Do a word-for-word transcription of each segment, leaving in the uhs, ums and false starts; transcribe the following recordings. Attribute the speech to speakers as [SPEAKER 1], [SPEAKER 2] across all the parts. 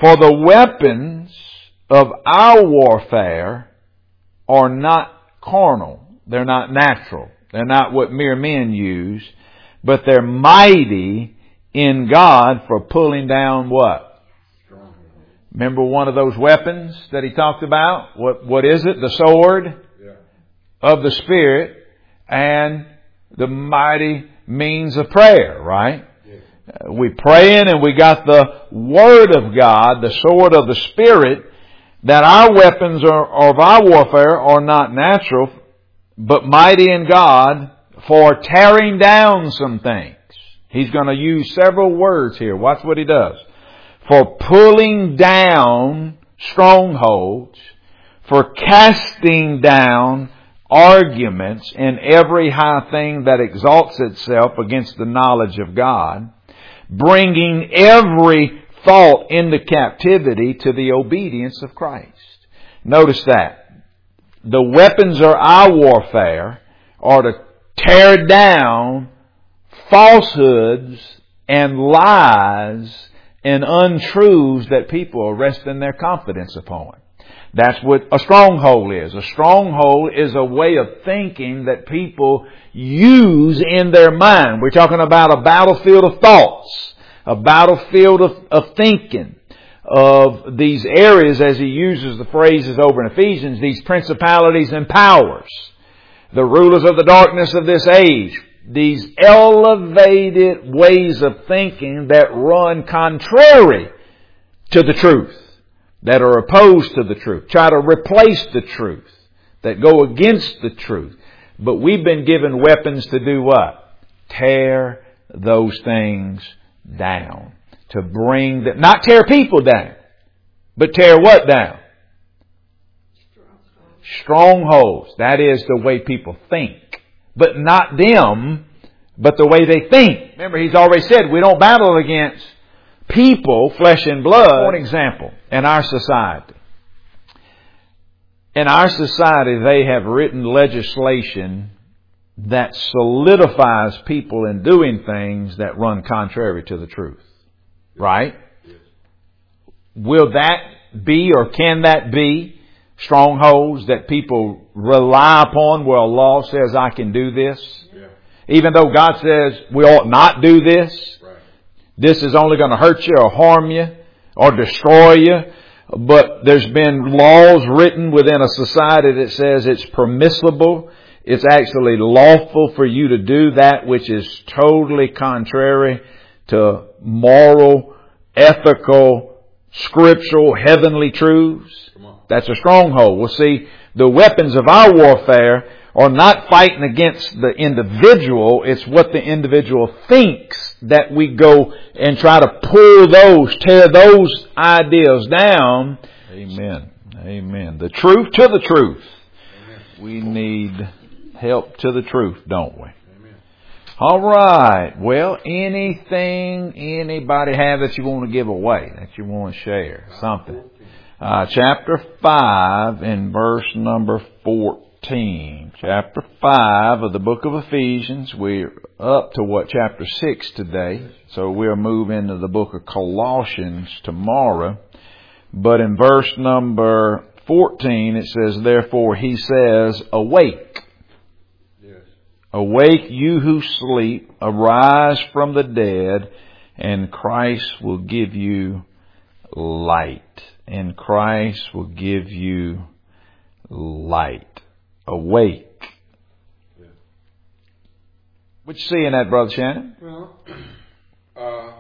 [SPEAKER 1] For the weapons of our warfare are not carnal. They're not natural. They're not what mere men use. But they're mighty in God for pulling down what? Remember one of those weapons that he talked about? What, what is it? The sword yeah. of the Spirit and the mighty means of prayer, right? Yeah. Uh, we praying and we got the Word of God, the sword of the Spirit, that our weapons are, of our warfare are not natural, but mighty in God for tearing down some things. He's going to use several words here. Watch what he does. For pulling down strongholds, for casting down arguments and every high thing that exalts itself against the knowledge of God, bringing every thought into captivity to the obedience of Christ. Notice that. The weapons of our warfare are to tear down falsehoods and lies and untruths that people are resting their confidence upon. That's what a stronghold is. A stronghold is a way of thinking that people use in their mind. We're talking about a battlefield of thoughts, a battlefield of, of thinking, of these areas, as he uses the phrases over in Ephesians, these principalities and powers, the rulers of the darkness of this age, these elevated ways of thinking that run contrary to the truth, that are opposed to the truth, try to replace the truth, that go against the truth. But we've been given weapons to do what? Tear those things down. To bring them, not tear people down, but tear what down? Strongholds. That is the way people think. But not them, but the way they think. Remember, he's already said we don't battle against people, flesh and blood. For example, in our society. In our society, they have written legislation that solidifies people in doing things that run contrary to the truth. Right? Yes. Will that be, or can that be, strongholds that people rely upon where a law says I can do this? Yeah. Even though God says we ought not do this. Right. This is only going to hurt you or harm you or destroy you. But there's been laws written within a society that says it's permissible. It's actually lawful for you to do that which is totally contrary to moral, ethical, scriptural, heavenly truths. That's a stronghold. Well, see, the weapons of our warfare are not fighting against the individual. It's what the individual thinks that we go and try to pull those, tear those ideas down. Amen. Amen. The truth to the truth. Amen. We need help to the truth, don't we? Amen. All right. Well, anything anybody have that you want to give away, that you want to share? Something. Uh, chapter five and verse number fourteen. Chapter five of the book of Ephesians. We're up to what, chapter six today. So we'll move into the book of Colossians tomorrow. But in verse number fourteen, it says, therefore he says, awake. Yes. Awake you who sleep, arise from the dead, and Christ will give you light. And Christ will give you light. Awake. Yeah. What you see in that, Brother Shannon?
[SPEAKER 2] Well, uh,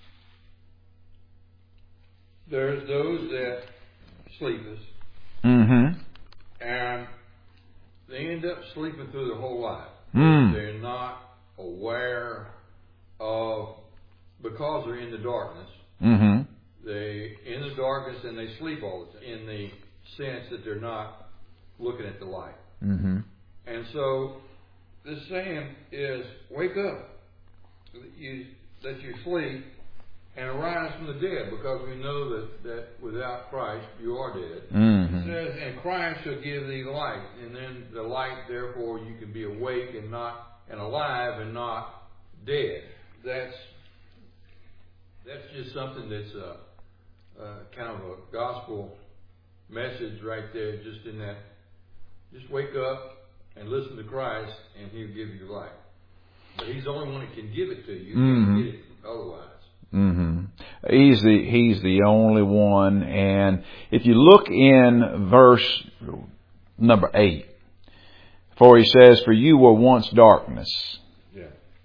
[SPEAKER 2] there's those that sleepers.
[SPEAKER 1] Mm-hmm.
[SPEAKER 2] And they end up sleeping through their whole life.
[SPEAKER 1] Mm.
[SPEAKER 2] They're not aware of, because they're in the darkness.
[SPEAKER 1] Mm-hmm.
[SPEAKER 2] They in the darkness and they sleep all the time, in the sense that they're not looking at the light.
[SPEAKER 1] Mm-hmm.
[SPEAKER 2] And so this saying is, wake up, you, that you sleep, and arise from the dead, because we know that, that without Christ you are dead.
[SPEAKER 1] Mm-hmm.
[SPEAKER 2] It says, and Christ shall give thee light, and then the light, therefore, you can be awake and not and alive and not dead. That's that's just something that's uh, uh, gospel message right there, just in that, just wake up and listen to Christ, and He'll give you life. But He's the only one that can give it to you. You
[SPEAKER 1] Mm-hmm.
[SPEAKER 2] can't get it otherwise.
[SPEAKER 1] Mm-hmm. He's the He's the only one. And if you look in verse number eight, for He says, "For you were once darkness,
[SPEAKER 2] Yeah.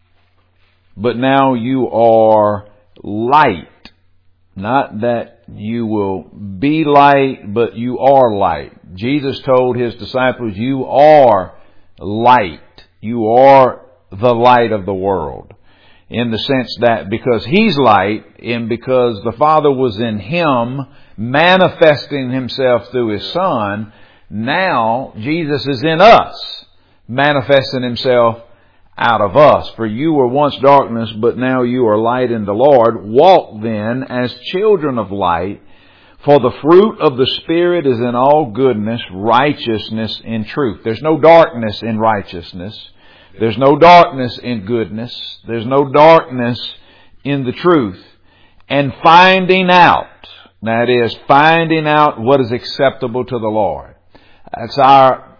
[SPEAKER 1] but now you are light." Not that you will be light, but you are light. Jesus told His disciples, "You are light. You are the light of the world." In the sense that because He's light, and because the Father was in Him, manifesting Himself through His Son, now Jesus is in us, manifesting Himself out of us. "For you were once darkness, but now you are light in the Lord. Walk then as children of light, for the fruit of the Spirit is in all goodness, righteousness, and truth." There's no darkness in righteousness. There's no darkness in goodness. There's no darkness in the truth. And finding out, that is, finding out what is acceptable to the Lord. That's our,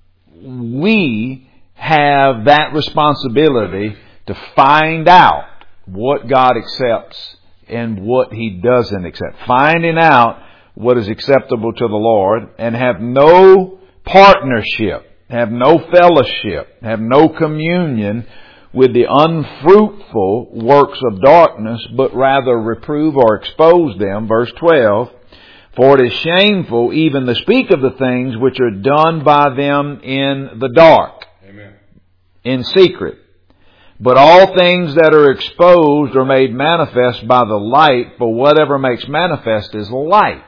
[SPEAKER 1] we have that responsibility to find out what God accepts and what He doesn't accept. Finding out what is acceptable to the Lord, and have no partnership, have no fellowship, have no communion with the unfruitful works of darkness, but rather reprove or expose them. Verse twelve, "For it is shameful even to speak of the things which are done by them in the dark."
[SPEAKER 2] Amen. "In
[SPEAKER 1] secret. But all things that are exposed are made manifest by the light, for whatever makes manifest is light.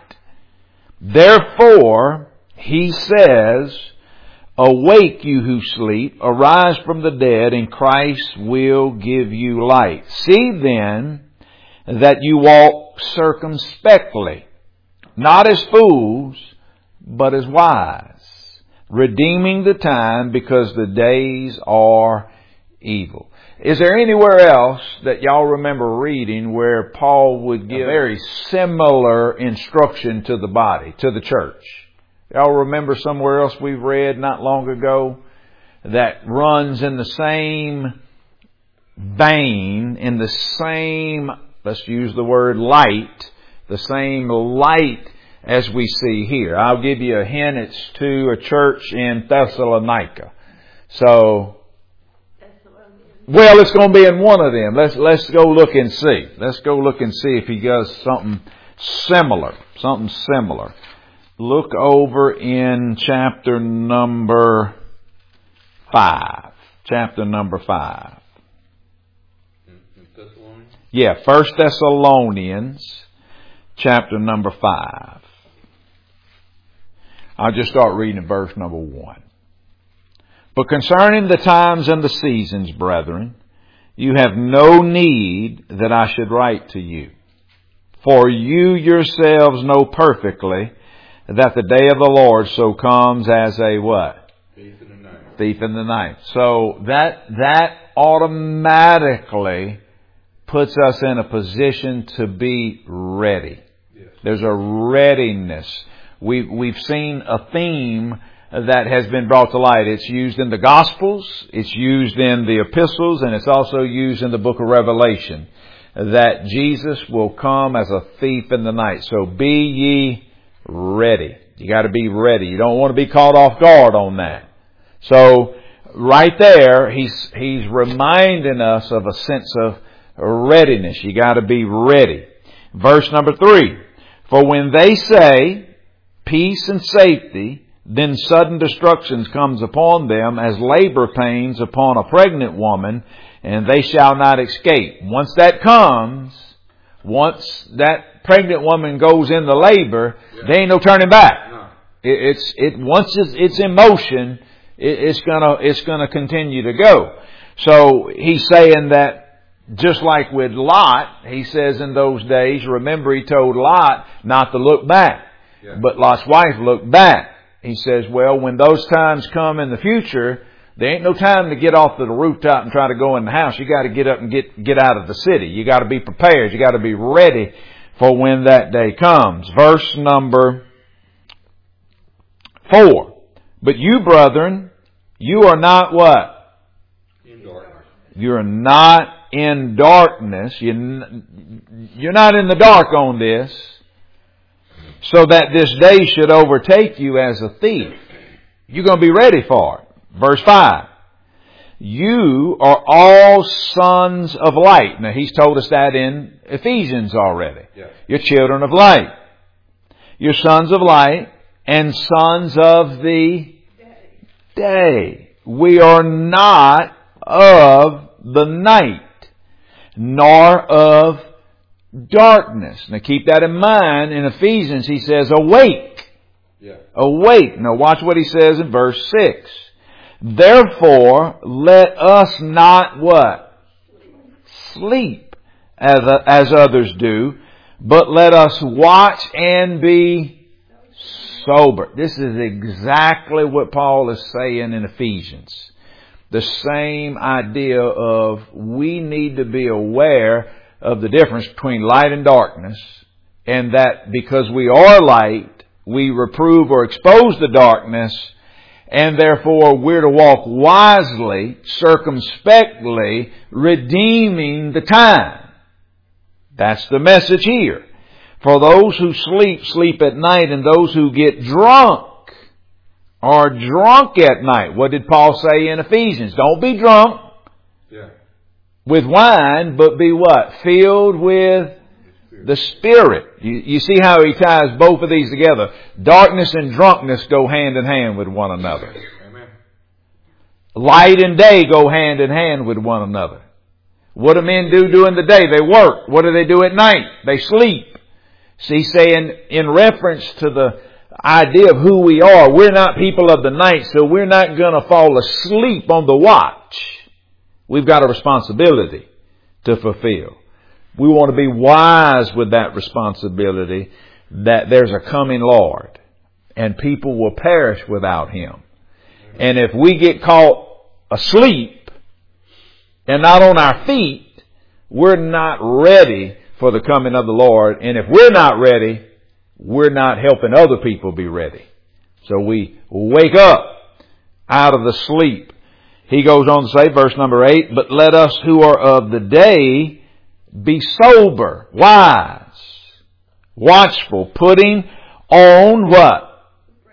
[SPEAKER 1] Therefore, He says, Awake, you who sleep, arise from the dead, and Christ will give you light. See then that you walk circumspectly, not as fools, but as wise, redeeming the time, because the days are evil." Is there anywhere else that y'all remember reading where Paul would give a very similar instruction to the body, to the church? Y'all remember somewhere else we've read not long ago that runs in the same vein, in the same, let's use the word light, the same light as we see here. I'll give you a hint. It's to a church in Thessalonica. So, well, it's going to be in one of them. Let's let's go look and see. Let's go look and see if he does something similar. Something similar. Look over in chapter number five. Chapter number five.
[SPEAKER 2] Thessalonians?
[SPEAKER 1] Yeah, First Thessalonians, chapter number five. I'll just start reading verse number one. "But concerning the times and the seasons, brethren, you have no need that I should write to you. For you yourselves know perfectly that the day of the Lord so comes as a what?
[SPEAKER 2] Thief in the night.
[SPEAKER 1] Thief in the night." So that, that automatically puts us in a position to be ready.
[SPEAKER 2] Yes.
[SPEAKER 1] There's a readiness. We've, we've seen a theme that has been brought to light. It's used in the Gospels, it's used in the epistles, and it's also used in the book of Revelation, that Jesus will come as a thief in the night. So be ye ready. You got to be ready. You don't want to be caught off guard on that. So right there, he's he's reminding us of a sense of readiness. You got to be ready. Verse number three. "For when they say peace and safety, then sudden destruction comes upon them as labor pains upon a pregnant woman, and they shall not escape." Once that comes, once that pregnant woman goes into labor, yeah. there ain't no turning back.
[SPEAKER 2] No.
[SPEAKER 1] It, it's it once it's, it's in motion, it, it's gonna it's gonna continue to go. So he's saying that just like with Lot, he says in those days, remember he told Lot not to look back, yeah. but Lot's wife looked back. He says, well, when those times come in the future, there ain't no time to get off to the rooftop and try to go in the house. You got to get up and get, get out of the city. You got to be prepared. You got to be ready for when that day comes. Verse number four. But you, brethren, you are not what?
[SPEAKER 2] In darkness.
[SPEAKER 1] You're not in darkness. You're not in the dark on this, so that this day should overtake you as a thief. You're going to be ready for it. Verse five. You are all sons of light. Now, he's told us that in Ephesians already.
[SPEAKER 2] Yeah.
[SPEAKER 1] You're children of light. You're sons of light and sons of the day. day. We are not of the night, nor of darkness. Now, keep that in mind. In Ephesians, he says, awake.
[SPEAKER 2] Yeah.
[SPEAKER 1] Awake. Now, watch what he says in verse six. Therefore, let us not what? Sleep as, as others do, but let us watch and be sober. This is exactly what Paul is saying in Ephesians. The same idea of we need to be aware of the difference between light and darkness, and that because we are light, we reprove or expose the darkness, and therefore we're to walk wisely, circumspectly, redeeming the time. That's the message here. For those who sleep, sleep at night, and those who get drunk are drunk at night. What did Paul say in Ephesians? Don't be drunk
[SPEAKER 2] yeah.
[SPEAKER 1] with wine, but be what? Filled with the Spirit. You, you see how he ties both of these together. Darkness and drunkenness go hand in hand with one another.
[SPEAKER 2] Amen.
[SPEAKER 1] Light and day go hand in hand with one another. What do men do during the day? They work. What do they do at night? They sleep. See, saying in reference to the idea of who we are, we're not people of the night, so we're not going to fall asleep on the watch. We've got a responsibility to fulfill. We want to be wise with that responsibility, that there's a coming Lord and people will perish without Him. And if we get caught asleep and not on our feet, we're not ready for the coming of the Lord. And if we're not ready, we're not helping other people be ready. So we wake up out of the sleep. He goes on to say, verse number eight, but let us who are of the day be sober, wise, watchful, putting on what?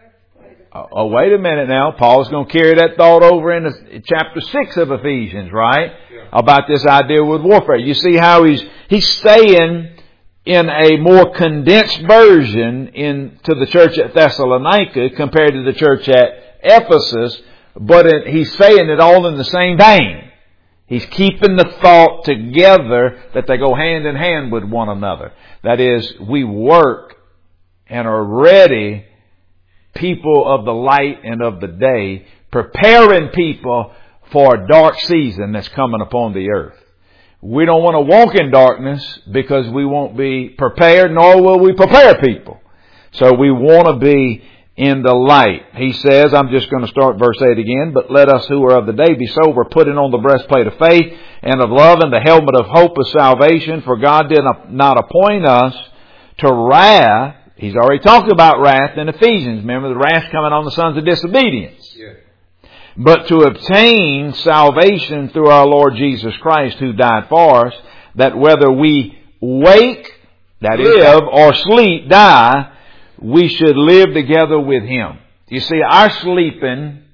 [SPEAKER 1] Oh, oh, wait a minute now. Paul's going to carry that thought over into chapter six of Ephesians, right?
[SPEAKER 2] Yeah.
[SPEAKER 1] About this idea with warfare. You see how he's, he's saying in a more condensed version in to the church at Thessalonica compared to the church at Ephesus, but it, he's saying it all in the same vein. He's keeping the thought together that they go hand in hand with one another. That is, we work and are ready, people of the light and of the day, preparing people for a dark season that's coming upon the earth. We don't want to walk in darkness because we won't be prepared, nor will we prepare people. So we want to be in the light. He says, I'm just going to start verse eight again, but let us who are of the day be sober, putting on the breastplate of faith and of love and the helmet of hope of salvation. For God did not appoint us to wrath. He's already talked about wrath in Ephesians. Remember the wrath coming on the sons of disobedience.
[SPEAKER 2] Yeah.
[SPEAKER 1] But to obtain salvation through our Lord Jesus Christ, who died for us, that whether we wake, that is, live, or sleep, die, we should live together with Him. You see, our sleeping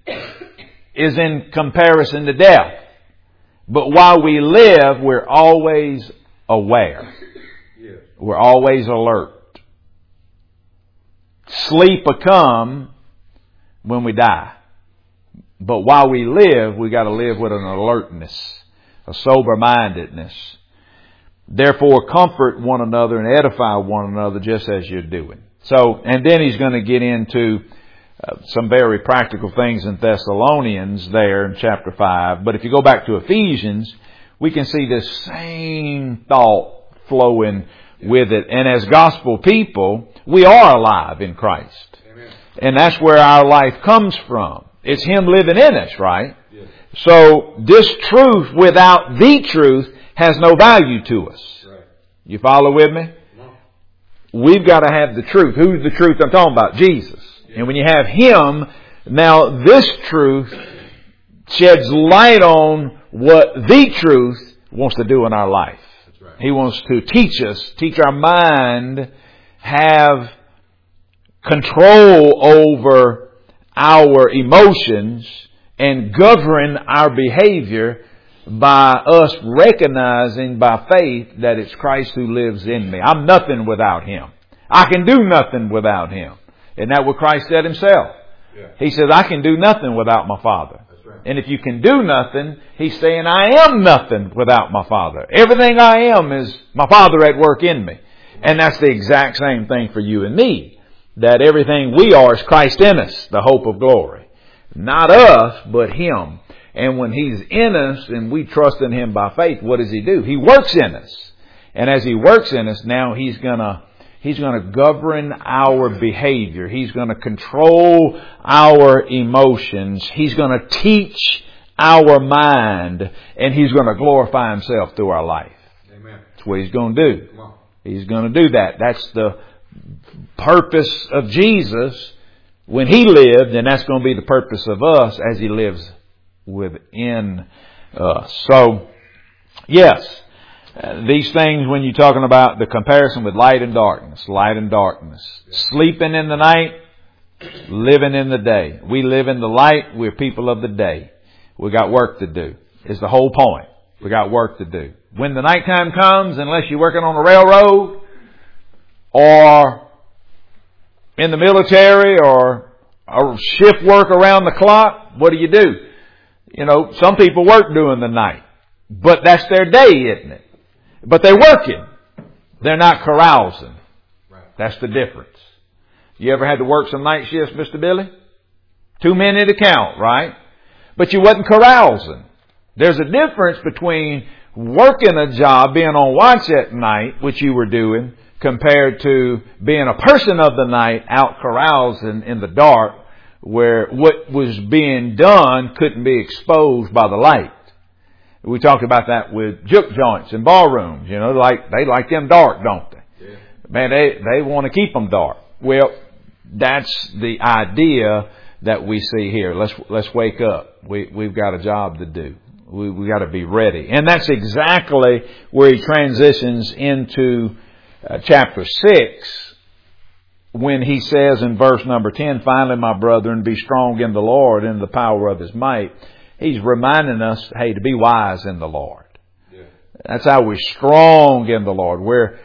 [SPEAKER 1] is in comparison to death. But while we live, we're always aware.
[SPEAKER 2] Yeah.
[SPEAKER 1] We're always alert. Sleep will come when we die. But while we live, we got to live with an alertness, a sober-mindedness. Therefore, comfort one another and edify one another just as you're doing. So, and then he's going to get into uh, some very practical things in Thessalonians there in chapter five. But if you go back to Ephesians, we can see this same thought flowing with it. And as gospel people, we are alive in Christ.
[SPEAKER 2] Amen.
[SPEAKER 1] And that's where our life comes from. It's Him living in us, right?
[SPEAKER 2] Yes.
[SPEAKER 1] So this truth without the truth has no value to us.
[SPEAKER 2] Right.
[SPEAKER 1] You follow with me?
[SPEAKER 2] No.
[SPEAKER 1] we've got to have the truth. Who's the truth I'm talking about? Jesus. And when you have Him, now this truth sheds light on what the truth wants to do in our life.
[SPEAKER 2] That's right.
[SPEAKER 1] He wants to teach us, teach our mind, have control over our emotions and govern our behavior by us recognizing by faith that it's Christ who lives in me. I'm nothing without Him. I can do nothing without Him. Isn't that what Christ said Himself?
[SPEAKER 2] Yeah.
[SPEAKER 1] He says, I can do nothing without my Father.
[SPEAKER 2] That's right.
[SPEAKER 1] And if you can do nothing, He's saying, I am nothing without my Father. Everything I am is my Father at work in me. And that's the exact same thing for you and me. That everything we are is Christ in us, the hope of glory. Not us, but Him. And when He's in us and we trust in Him by faith, what does He do? He works in us. And as He works in us, now He's gonna, He's gonna govern our behavior. He's gonna control our emotions. He's gonna teach our mind. And He's gonna glorify Himself through our life.
[SPEAKER 2] Amen.
[SPEAKER 1] That's what He's gonna do.
[SPEAKER 2] Come on.
[SPEAKER 1] He's gonna do that. That's the purpose of Jesus when He lived, and that's going to be the purpose of us as He lives within us. So, yes, uh, these things when you're talking about the comparison with light and darkness, light and darkness, sleeping in the night, living in the day. We live in the light. We're people of the day. We got work to do. Is the whole point. We got work to do. When the nighttime comes, unless you're working on a railroad or in the military or, or shift work around the clock, what do you do? You know, some people work during the night, but that's their day, isn't it? But they're working. They're not carousing.
[SPEAKER 2] Right.
[SPEAKER 1] That's the difference. You ever had to work some night shifts, Mister Billy? Too many to count, right? But you wasn't carousing. There's a difference between working a job, being on watch at night, which you were doing, compared to being a person of the night out carousing in the dark where what was being done couldn't be exposed by the light. We talked about that with juke joints and ballrooms. You know, like they like them dark, don't they?
[SPEAKER 2] Yeah.
[SPEAKER 1] Man, they, they want to keep them dark. Well, that's the idea that we see here. Let's, let's wake up. We, we've got a job to do. We, we got to be ready. And that's exactly where he transitions into uh, chapter six when he says in verse number ten, finally, my brethren, be strong in the Lord and in the power of His might. He's reminding us, hey, to be wise in the Lord.
[SPEAKER 2] Yeah.
[SPEAKER 1] That's how we're strong in the Lord. We're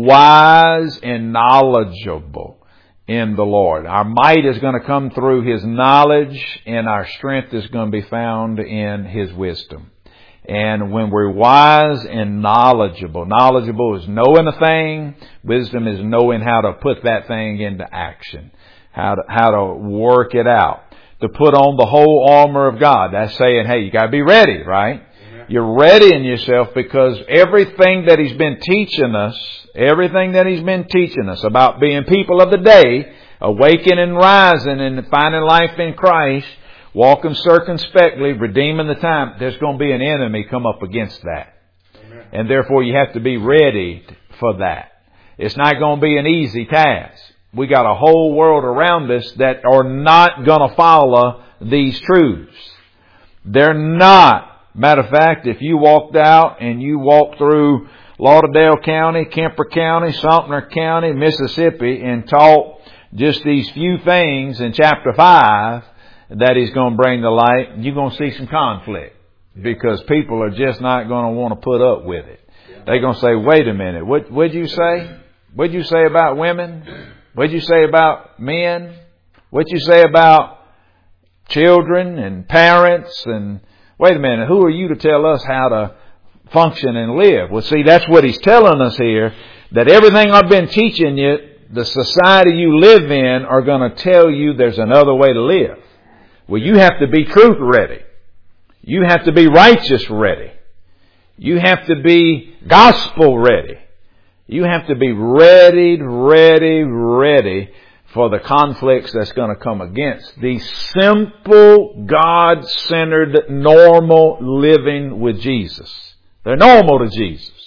[SPEAKER 1] wise and knowledgeable in the Lord. Our might is going to come through His knowledge, and our strength is going to be found in His wisdom. And when we're wise and knowledgeable, knowledgeable is knowing a thing. Wisdom is knowing how to put that thing into action, how to, how to work it out. To put on the whole armor of God. That's saying, hey, you got to be ready, right? Amen. You're readying yourself because everything that He's been teaching us, everything that He's been teaching us about being people of the day, awakening and rising and finding life in Christ, walking circumspectly, redeeming the time, there's going to be an enemy come up against that. Amen. And therefore you have to be ready for that. It's not going to be an easy task. We got a whole world around us that are not going to follow these truths. They're not. Matter of fact, if you walked out and you walked through Lauderdale County, Kemper County, Sumter County, Mississippi, and taught just these few things in chapter five that He's going to bring to light, you're going to see some conflict because people are just not going to want to put up with it. They're going to say, wait a minute, what what'd you say? What'd you say about women? What'd you say about men? What'd you say about children and parents? And wait a minute, who are you to tell us how to function and live? Well, see, that's what he's telling us here, that everything I've been teaching you, the society you live in are going to tell you there's another way to live. Well, you have to be truth ready. You have to be righteous ready. You have to be gospel ready. You have to be ready, ready, ready for the conflicts that's going to come against these simple, God-centered, normal living with Jesus. They're normal to Jesus.
[SPEAKER 2] Amen.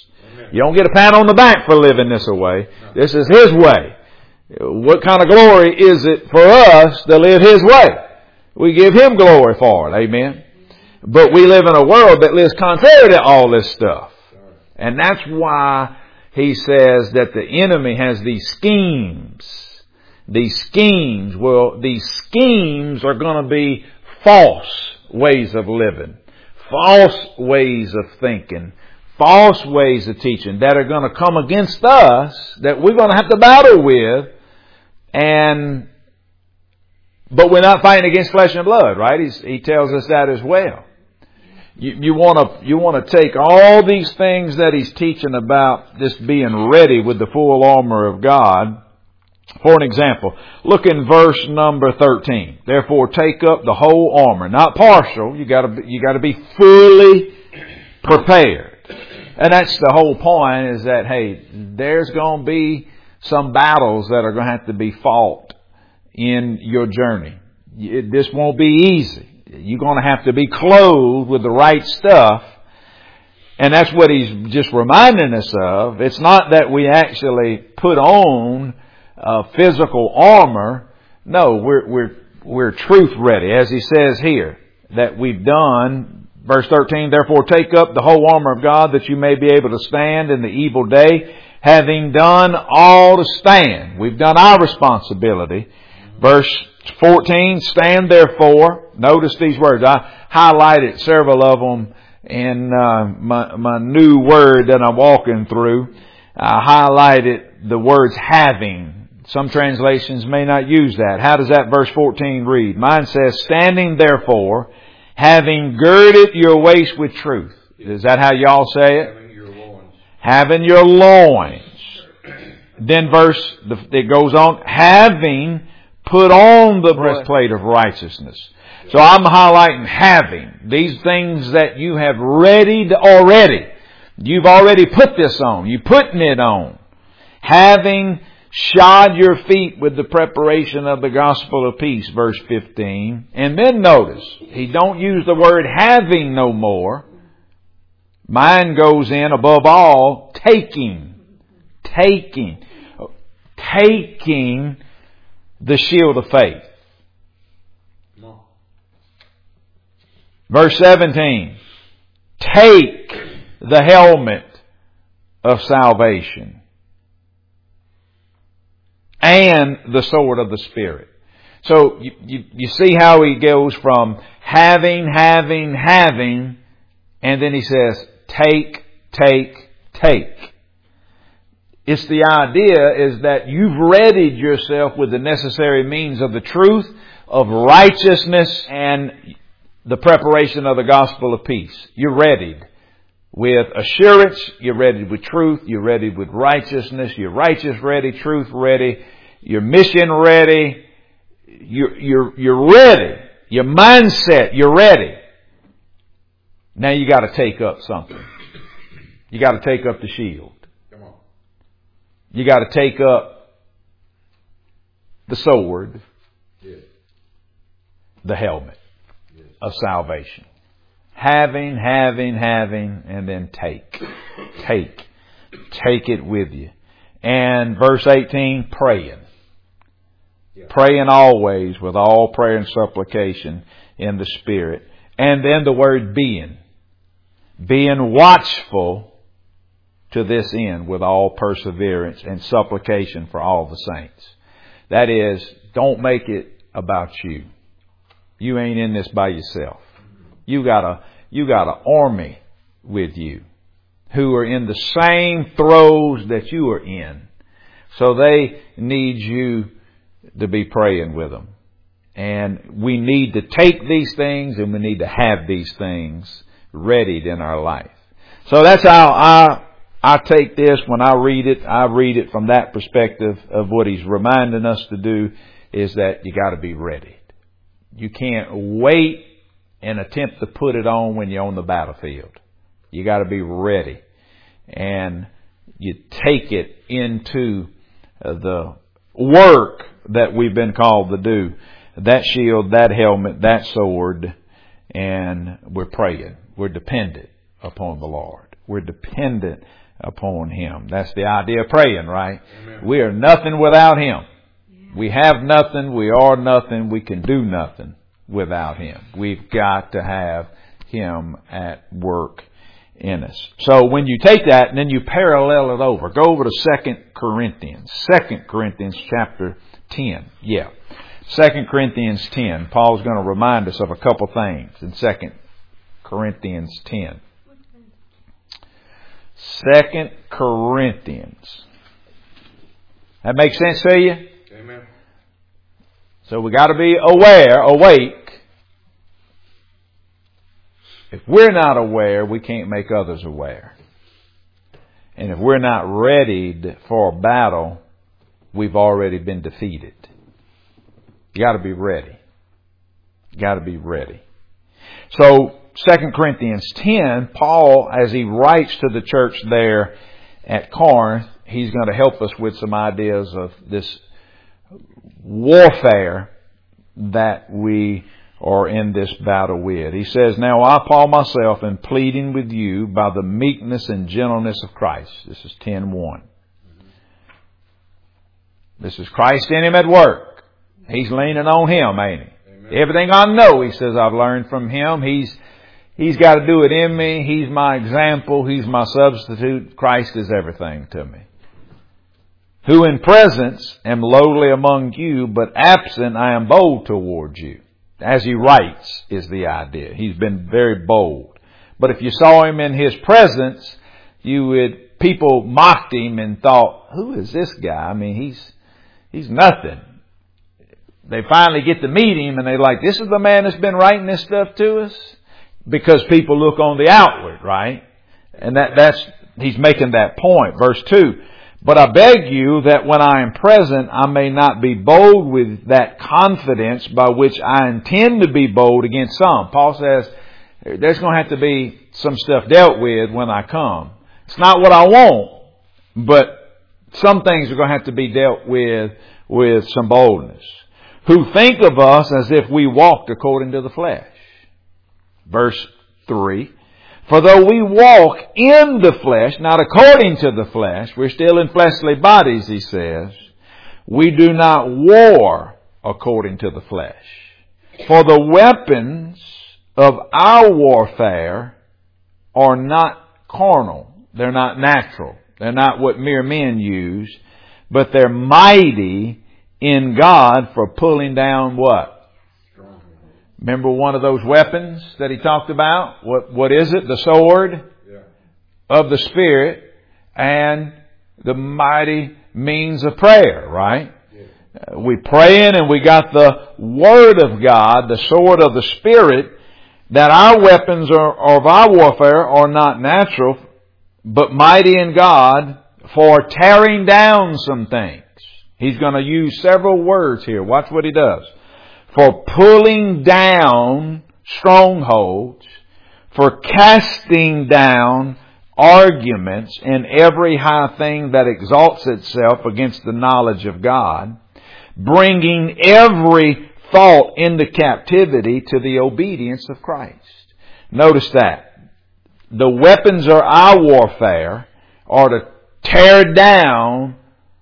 [SPEAKER 1] You don't get a pat on the back for living this way. This is His way. What kind of glory is it for us to live His way? We give Him glory for it. Amen. But we live in a world that lives contrary to all this stuff. And that's why he says that the enemy has these schemes. These schemes, well, these schemes are going to be false ways of living, false ways of thinking, false ways of teaching that are going to come against us that we're going to have to battle with. And, but we're not fighting against flesh and blood, right? He's, he tells us that as well. You, you want to you want to take all these things that he's teaching about this being ready with the full armor of God. For an example, look in verse number thirteen. Therefore, take up the whole armor, not partial. You got to you got to be fully prepared, and that's the whole point. Is that hey, there's going to be some battles that are going to have to be fought in your journey. It, this won't be easy. You're going to have to be clothed with the right stuff. And that's what he's just reminding us of. It's not that we actually put on uh, physical armor. No, we're, we're, we're truth ready. As he says here, that we've done, verse thirteen, therefore take up the whole armor of God that you may be able to stand in the evil day, having done all to stand. We've done our responsibility. Verse fourteen, stand therefore. Notice these words. I highlighted several of them in uh, my, my new word that I'm walking through. I highlighted the words having. Some translations may not use that. How does that verse fourteen read? Mine says, standing therefore, having girded your waist with truth. Is that how y'all say it?
[SPEAKER 2] Having your loins.
[SPEAKER 1] Having your loins. Then verse, it goes on, having put on the breastplate of righteousness. So I'm highlighting having. These things that you have readied already. You've already put this on. You're putting it on. Having shod your feet with the preparation of the gospel of peace, verse fifteen. And then notice, he don't use the word having no more. Mine goes in above all, taking. Taking. Taking the shield of faith. Verse seventeen. Take the helmet of salvation and the sword of the Spirit. So you, you, you see how he goes from having, having, having, and then he says, take, take, take. It's the idea is that you've readied yourself with the necessary means of the truth, of righteousness, and the preparation of the gospel of peace. You're readied with assurance. You're readied with truth. You're readied with righteousness. You're righteous ready, truth ready. You're mission ready. You're, you're, you're ready. Your mindset, you're ready. Now you got to take up something. You got to take up the shield. You got to take up the sword, yes. The helmet yes. of salvation. Having, having, having, and then take. Take. Take it with you. And verse eighteen, praying. Yeah. Praying always with all prayer and supplication in the Spirit. And then the word being. Being watchful to this end with all perseverance and supplication for all the saints. That is, don't make it about you. You ain't in this by yourself. You got a, you got an army with you who are in the same throes that you are in. So they need you to be praying with them. And we need to take these things and we need to have these things readied in our life. So that's how I I take this when I read it. I read it from that perspective of what he's reminding us to do is that you got to be ready. You can't wait and attempt to put it on when you're on the battlefield. You got to be ready. And you take it into the work that we've been called to do. That shield, that helmet, that sword, and we're praying. We're dependent upon the Lord. We're dependent upon Him. That's the idea of praying, right?
[SPEAKER 2] Amen.
[SPEAKER 1] We are nothing without Him. We have nothing. We are nothing. We can do nothing without Him. We've got to have Him at work in us. So when you take that and then you parallel it over, go over to Second Corinthians. Second Corinthians chapter ten. Yeah. Second Corinthians ten. Paul's going to remind us of a couple things in Second Corinthians ten. Second Corinthians. That makes sense to you?
[SPEAKER 2] Amen.
[SPEAKER 1] So we got to be aware, awake. If we're not aware, we can't make others aware. And if we're not ready for a battle, we've already been defeated. You got to be ready. You got to be ready. So Second Corinthians ten, Paul, as he writes to the church there at Corinth, he's going to help us with some ideas of this warfare that we are in this battle with. He says, "Now I, Paul, myself, am pleading with you by the meekness and gentleness of Christ." This is ten one. This is Christ in him at work. He's leaning on Him, ain't he? Amen. Everything I know, he says, I've learned from Him. He's He's got to do it in me. He's my example. He's my substitute. Christ is everything to me. "Who in presence am lowly among you, but absent I am bold towards you." As he writes is the idea. He's been very bold. But if you saw him in his presence, you would, people mocked him and thought, who is this guy? I mean, he's, he's nothing. They finally get to meet him and they're like, this is the man that's been writing this stuff to us? Because people look on the outward, right? And that, that's, he's making that point. Verse two. "But I beg you that when I am present, I may not be bold with that confidence by which I intend to be bold against some." Paul says, there's going to have to be some stuff dealt with when I come. It's not what I want, but some things are going to have to be dealt with with some boldness. "Who think of us as if we walked according to the flesh." Verse three. "For though we walk in the flesh, not according to the flesh," we're still in fleshly bodies, he says, "we do not war according to the flesh. For the weapons of our warfare are not carnal." They're not natural. They're not what mere men use, but they're mighty in God for pulling down what? Remember one of those weapons that he talked about? What, what is it? The sword yeah. of the Spirit and the mighty means of prayer, right? Yeah. Uh, we praying and we got the Word of God, the sword of the Spirit, that our weapons are, of our warfare are not natural, but mighty in God for tearing down some things. He's going to use several words here. Watch what he does. For pulling down strongholds, for casting down arguments and every high thing that exalts itself against the knowledge of God, bringing every thought into captivity to the obedience of Christ. Notice that. The weapons of our warfare are to tear down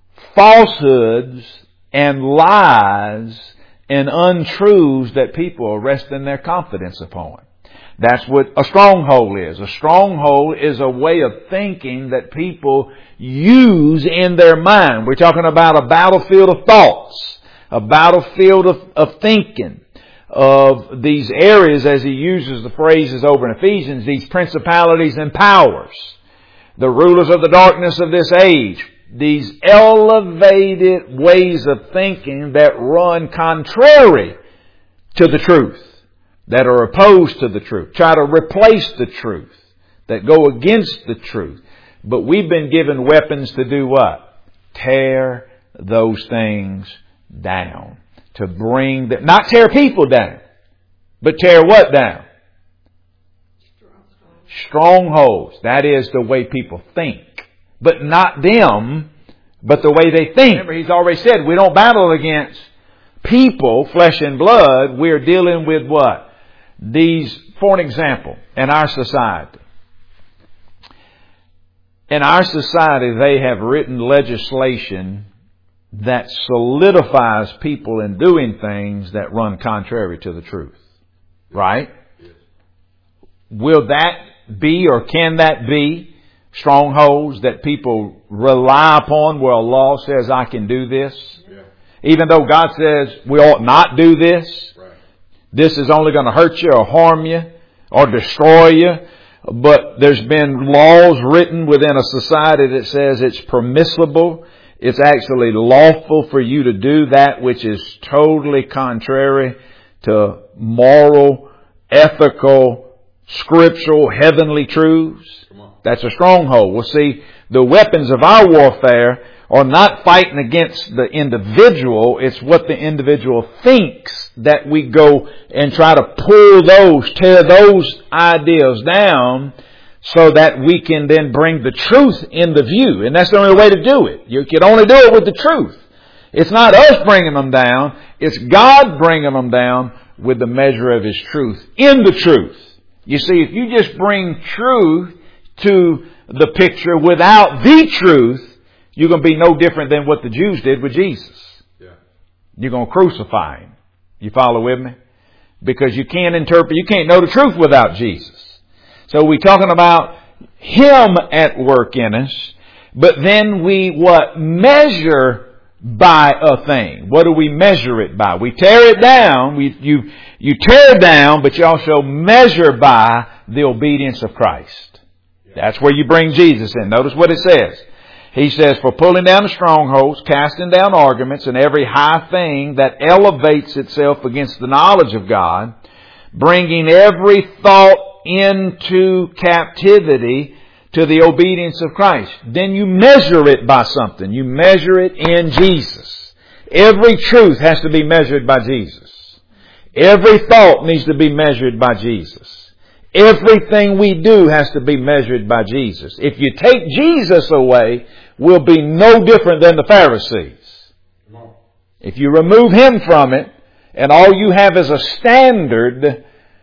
[SPEAKER 1] falsehoods and lies and untruths that people are resting their confidence upon. That's what a stronghold is. A stronghold is a way of thinking that people use in their mind. We're talking about a battlefield of thoughts, a battlefield of, of thinking, of these areas, as he uses the phrases over in Ephesians, these principalities and powers, the rulers of the darkness of this age, these elevated ways of thinking that run contrary to the truth, that are opposed to the truth, try to replace the truth, that go against the truth. But we've been given weapons to do what? Tear those things down. To bring them, not tear people down, but tear what down? Strongholds. That is the way people think. But not them, but the way they think. Remember, he's already said we don't battle against people, flesh and blood. We're dealing with what? These, for an example, in our society. In our society, they have written legislation that solidifies people in doing things that run contrary to the truth. Right?
[SPEAKER 2] Yes.
[SPEAKER 1] Will that be, or can that be, strongholds that people rely upon where a law says I can do this?
[SPEAKER 2] Yeah.
[SPEAKER 1] Even though God says we ought not do this.
[SPEAKER 2] Right.
[SPEAKER 1] This is only going to hurt you or harm you or destroy you. But there's been laws written within a society that says it's permissible. It's actually lawful for you to do that which is totally contrary to moral, ethical, scriptural, heavenly truths. That's a stronghold. Well, see, the weapons of our warfare are not fighting against the individual. It's what the individual thinks that we go and try to pull those, tear those ideas down so that we can then bring the truth into view. And that's the only way to do it. You can only do it with the truth. It's not us bringing them down. It's God bringing them down with the measure of His truth in the truth. You see, if you just bring truth to the picture without the truth, you're going to be no different than what the Jews did with Jesus.
[SPEAKER 2] Yeah.
[SPEAKER 1] You're going to crucify Him. You follow with me? Because you can't interpret, you can't know the truth without Jesus. So we're talking about Him at work in us, but then we what? Measure by a thing. What do we measure it by? We tear it down. We, you, you tear down, but you also measure by the obedience of Christ. That's where you bring Jesus in. Notice what it says. He says, for pulling down the strongholds, casting down arguments, and every high thing that elevates itself against the knowledge of God, bringing every thought into captivity to the obedience of Christ. Then you measure it by something. You measure it in Jesus. Every truth has to be measured by Jesus. Every thought needs to be measured by Jesus. Everything we do has to be measured by Jesus. If you take Jesus away, we'll be no different than the Pharisees. If you remove Him from it, and all you have is a standard,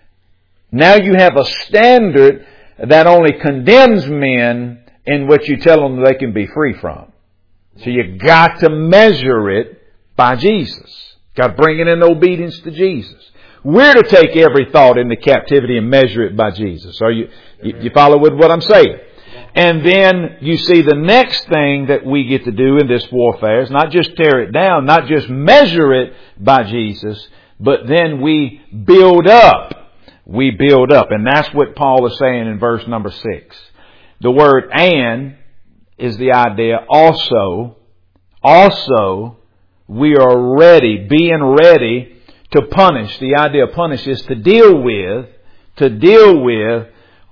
[SPEAKER 1] now you have a standard that only condemns men in what you tell them they can be free from. So you got to measure it by Jesus. Got to bring it in obedience to Jesus. We're to take every thought into captivity and measure it by Jesus. Are you, you, you follow with what I'm saying? And then you see the next thing that we get to do in this warfare is not just tear it down, not just measure it by Jesus, but then we build up. We build up. And that's what Paul is saying in verse number six. The word and is the idea also, also we are ready, being ready to punish. The idea of punish is to deal with, to deal with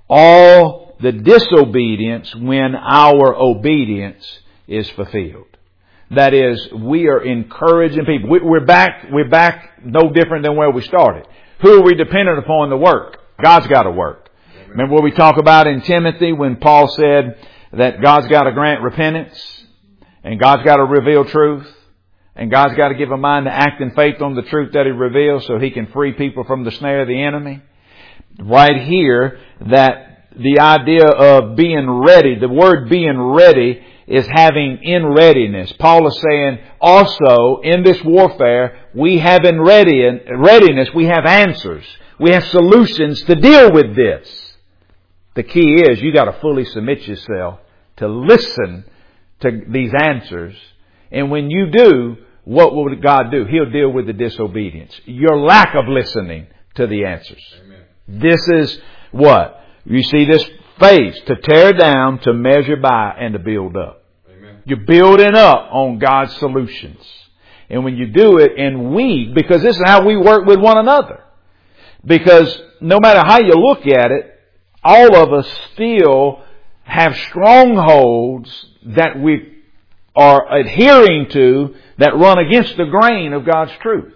[SPEAKER 1] all the disobedience when our obedience is fulfilled. That is, we are encouraging people. We're back, we're back no different than where we started. Who are we dependent upon to work? God's got to work. Amen. Remember what we talk about in Timothy when Paul said that God's got to grant repentance and God's got to reveal truth and God's got to give a mind to act in faith on the truth that He reveals so He can free people from the snare of the enemy. Right here, that the idea of being ready, the word being ready is having in readiness. Paul is saying also in this warfare, we have in ready, readiness, we have answers. We have solutions to deal with this. The key is you got to fully submit yourself to listen to these answers. And when you do, what will God do? He'll deal with the disobedience. Your lack of listening to the answers.
[SPEAKER 2] Amen.
[SPEAKER 1] This is what? You see this phase, to tear down, to measure by, and to build up.
[SPEAKER 2] Amen.
[SPEAKER 1] You're building up on God's solutions. And when you do it, and we, because this is how we work with one another. Because no matter how you look at it, all of us still have strongholds that we are adhering to that run against the grain of God's truth.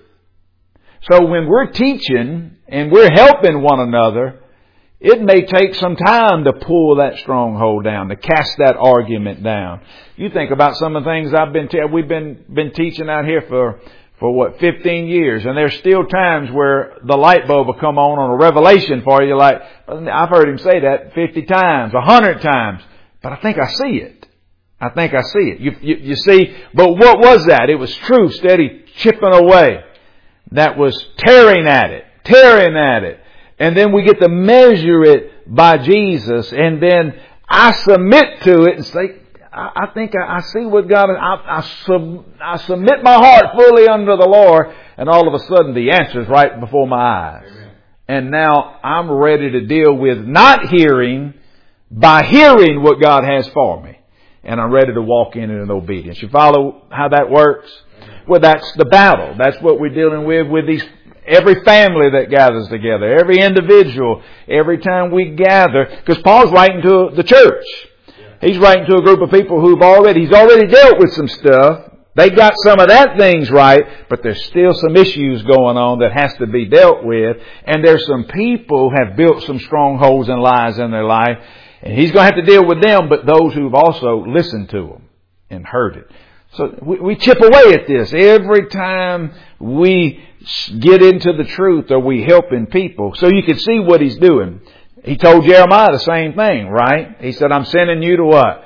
[SPEAKER 1] So when we're teaching and we're helping one another, it may take some time to pull that stronghold down, to cast that argument down. You think about some of the things I've been, te- we've been, been teaching out here for, for what, fifteen years. And there's still times where the light bulb will come on on a revelation for you like, I've heard him say that fifty times, a hundred times. but I think I see it. I think I see it. You, you, you see, but what was that? It was truth, steady chipping away. That was tearing at it, tearing at it. And then we get to measure it by Jesus. And then I submit to it and say, I, I think I, I see what God is. I, I, sub, I submit my heart fully under the Lord. And all of a sudden the answer is right before my eyes. Amen. And now I'm ready to deal with not hearing by hearing what God has for me. And I'm ready to walk in it in obedience. You follow how that works? Amen. Well, that's the battle. That's what we're dealing with with these, every family that gathers together, every individual, every time we gather. Because Paul's writing to the church. Yeah. He's writing to a group of people who've already, he's already dealt with some stuff. They got some of that things right, but there's still some issues going on that has to be dealt with. And there's some people who have built some strongholds and lies in their life. And he's going to have to deal with them, but those who've also listened to him and heard it. So we, we chip away at this. Every time we get into the truth or we helping people. So you can see what he's doing. He told Jeremiah the same thing, right? He said, I'm sending you to what?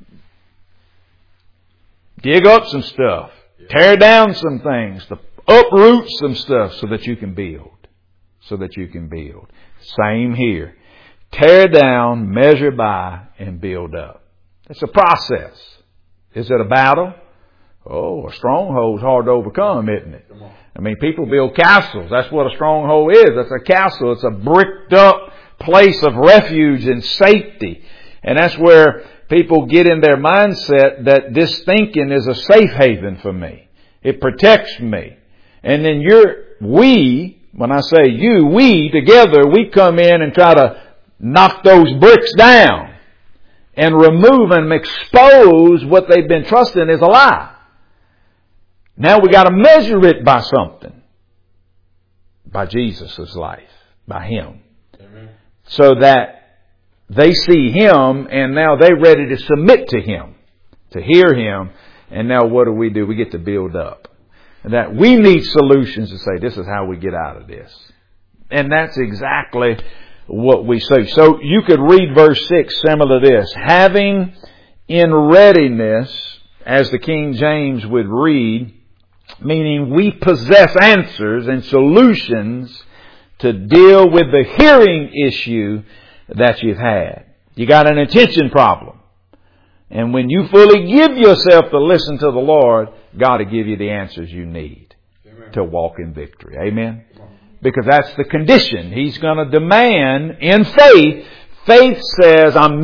[SPEAKER 1] Dig up some stuff. Tear down some things. To uproot some stuff so that you can build. So that you can build. Same here. Tear down, measure by, and build up. It's a process. Is it a battle? Oh, a stronghold's hard to overcome, isn't it? I mean, people build castles. That's what a stronghold is. That's a castle. It's a bricked up place of refuge and safety. And that's where people get in their mindset that this thinking is a safe haven for me. It protects me. And then you're, we, when I say you, we together, we come in and try to knock those bricks down and remove and expose what they've been trusting is a lie. Now we got to measure it by something. By Jesus' life. By Him. Amen. So that they see Him and now they're ready to submit to Him. To hear Him. And now what do we do? We get to build up. And that we need solutions to say this is how we get out of this. And that's exactly what we say. So you could read verse six similar to this. Having in readiness, as the King James would read, meaning we possess answers and solutions to deal with the hearing issue that you've had. You got an attention problem. And when you fully give yourself to listen to the Lord, God will give you the answers you need. Amen. To walk in victory. Amen? Because that's the condition. He's going to demand in faith. Faith says, I'm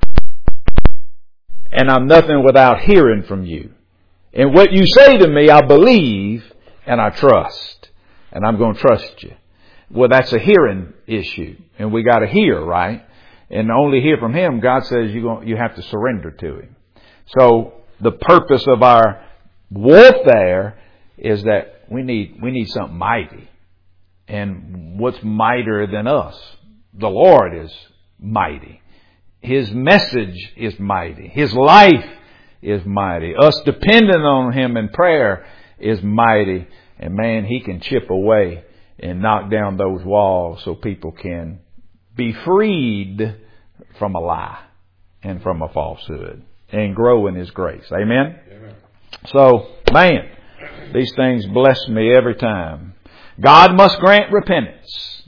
[SPEAKER 1] and I'm nothing without hearing from you. And what you say to me, I believe and I trust. And I'm going to trust you. Well, that's a hearing issue. And we got to hear, right? And only hear from Him, God says you going you have to surrender to Him. So the purpose of our warfare is that we need we need something mighty. And what's mightier than us? The Lord is mighty. His message is mighty. His life is mighty. Us depending on Him in prayer is mighty. And man, He can chip away and knock down those walls so people can be freed from a lie and from a falsehood and grow in His grace. Amen? Amen. So, man, these things bless me every time. God must grant repentance.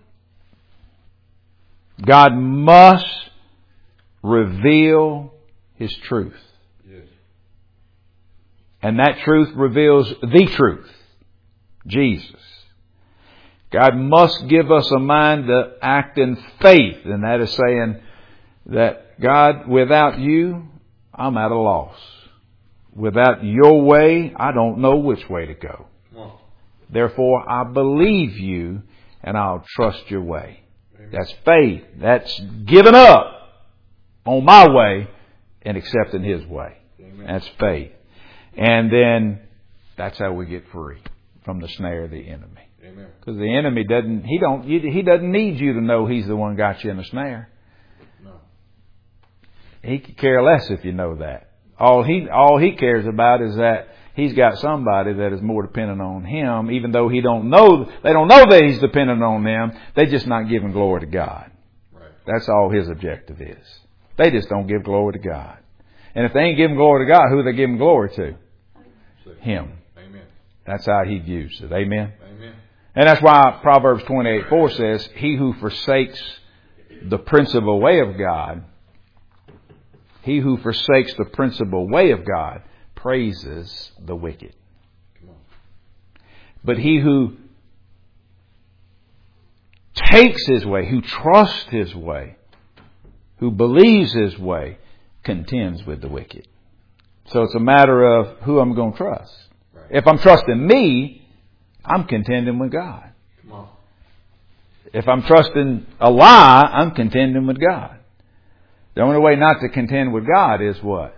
[SPEAKER 1] God must reveal His truth. Yes. And that truth reveals the truth. Jesus. God must give us a mind to act in faith. And that is saying that God, without you, I'm at a loss. Without your way, I don't know which way to go. Therefore, I believe you and I'll trust your way. Amen. That's faith. That's giving up on my way and accepting His way. Amen. That's faith. And then that's how we get free from the snare of the enemy. Because the enemy doesn't, he don't, he doesn't need you to know he's the one got you in a snare. No. He could care less if you know that. All he, all he cares about is that he's got somebody that is more dependent on him, even though he don't know, they don't know that he's dependent on them. They're just not giving glory to God. Right. That's all his objective is. They just don't give glory to God. And if they ain't giving glory to God, who are they giving glory to? Him.
[SPEAKER 2] Amen.
[SPEAKER 1] That's how he views it. Amen.
[SPEAKER 2] Amen.
[SPEAKER 1] And that's why Proverbs twenty-eight four says, he who forsakes the principal way of God, he who forsakes the principal way of God praises the wicked.
[SPEAKER 2] Come on.
[SPEAKER 1] But he who takes his way, who trusts his way, who believes his way, contends with the wicked. So it's a matter of who I'm going to trust.
[SPEAKER 2] Right.
[SPEAKER 1] If I'm trusting me, I'm contending with God.
[SPEAKER 2] Come on.
[SPEAKER 1] If I'm trusting a lie, I'm contending with God. The only way not to contend with God is what?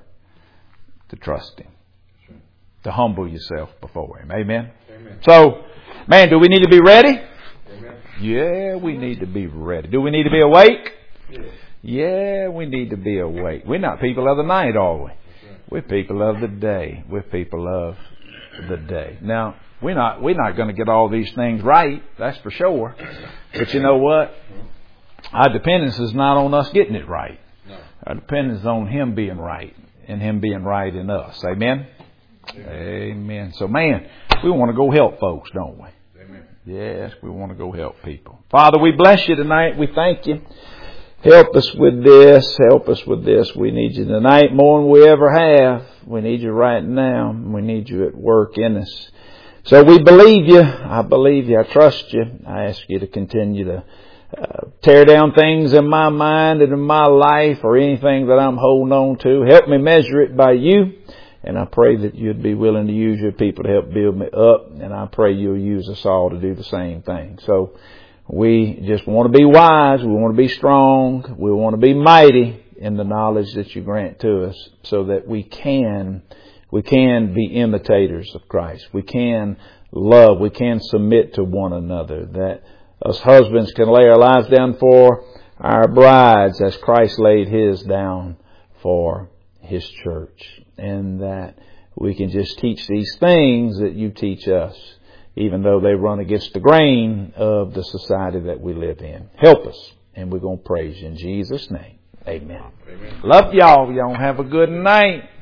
[SPEAKER 1] To trust Him.
[SPEAKER 2] Right.
[SPEAKER 1] To humble yourself before Him. Amen?
[SPEAKER 2] Amen.
[SPEAKER 1] So, man, do we need to be ready?
[SPEAKER 2] Amen.
[SPEAKER 1] Yeah, we need to be ready. Do we need to be awake?
[SPEAKER 2] Yeah.
[SPEAKER 1] Yeah, we need to be awake. We're not people of the night, are we?
[SPEAKER 2] Right.
[SPEAKER 1] We're people of the day. We're people of the day. Now, we're not we're not going to get all these things right, that's for sure. But you know what? Our dependence is not on us getting it right.
[SPEAKER 2] No.
[SPEAKER 1] Our dependence is on Him being right and Him being right in us. Amen?
[SPEAKER 2] Amen.
[SPEAKER 1] Amen. So, man, we want to go help folks, don't we?
[SPEAKER 2] Amen.
[SPEAKER 1] Yes, we want to go help people. Father, we bless you tonight. We thank you. Help us with this. Help us with this. We need you tonight more than we ever have. We need you right now. We need you at work in us. So we believe you. I believe you. I trust you. I ask you to continue to uh, tear down things in my mind and in my life or anything that I'm holding on to. Help me measure it by you. And I pray that you'd be willing to use your people to help build me up. And I pray you'll use us all to do the same thing. So we just want to be wise. We want to be strong. We want to be mighty in the knowledge that you grant to us so that we can, we can be imitators of Christ. We can love. We can submit to one another. That us husbands can lay our lives down for our brides as Christ laid His down for His church. And that we can just teach these things that you teach us, even though they run against the grain of the society that we live in. Help us. And we're going to praise you in Jesus' name. Amen.
[SPEAKER 2] Amen.
[SPEAKER 1] Love y'all. Y'all have a good night.